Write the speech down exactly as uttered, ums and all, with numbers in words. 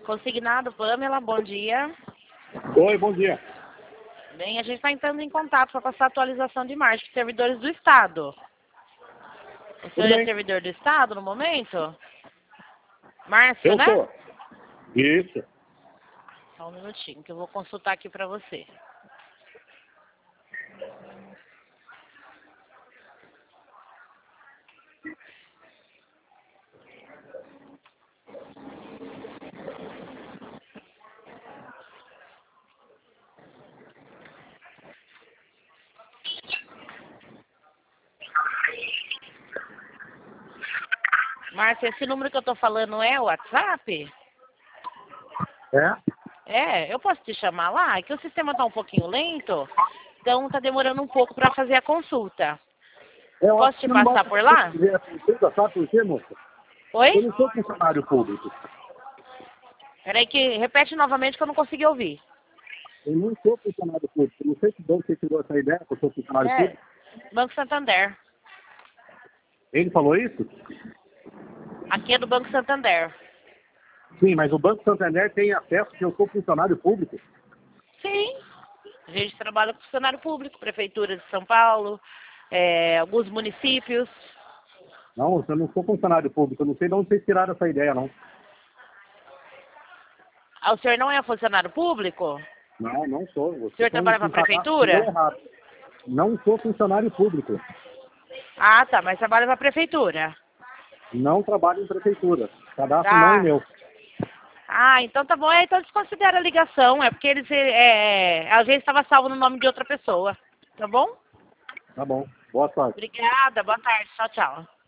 Consignado, Pamela, bom dia. Oi, bom dia. Bem, a gente está entrando em contato para passar a atualização de marcha para servidores do Estado. O senhor é servidor do Estado no momento? Márcio, Eu né? sou. Isso. Só um minutinho que eu vou consultar aqui para você. Márcia, esse número que eu tô falando é o WhatsApp? É? É, eu posso te chamar lá? É que o sistema tá um pouquinho lento, então tá demorando um pouco para fazer a consulta. Eu Posso acho te que não passar bota por lá? consulta, sabe por quê, moça? Oi? Eu não sou funcionário público. Peraí que repete novamente que eu não consegui ouvir. Eu não sou funcionário público. Não sei se você tirou essa ideia que eu sou funcionário É, público. Banco Santander. Ele falou isso? Aqui é do Banco Santander. Sim, mas o Banco Santander tem acesso que eu sou funcionário público. Sim. A gente trabalha com funcionário público, Prefeitura de São Paulo, é, alguns municípios. Não, eu não sou funcionário público. Eu não sei de onde vocês tiraram essa ideia, não. Ah, o senhor não é funcionário público? Não, não sou. O Vocês senhor estão trabalha para com a cadastro tirou Prefeitura? errado. Não sou funcionário público. Ah, tá, mas trabalha para a Prefeitura. Não trabalho em prefeitura. Cadastro não é Tá. meu. Ah, então tá bom. É, então desconsidera a ligação. É porque eles, é, é, às vezes estava salvo no nome de outra pessoa. Tá bom? Tá bom. Boa sorte. Obrigada. Boa tarde. Tchau, tchau.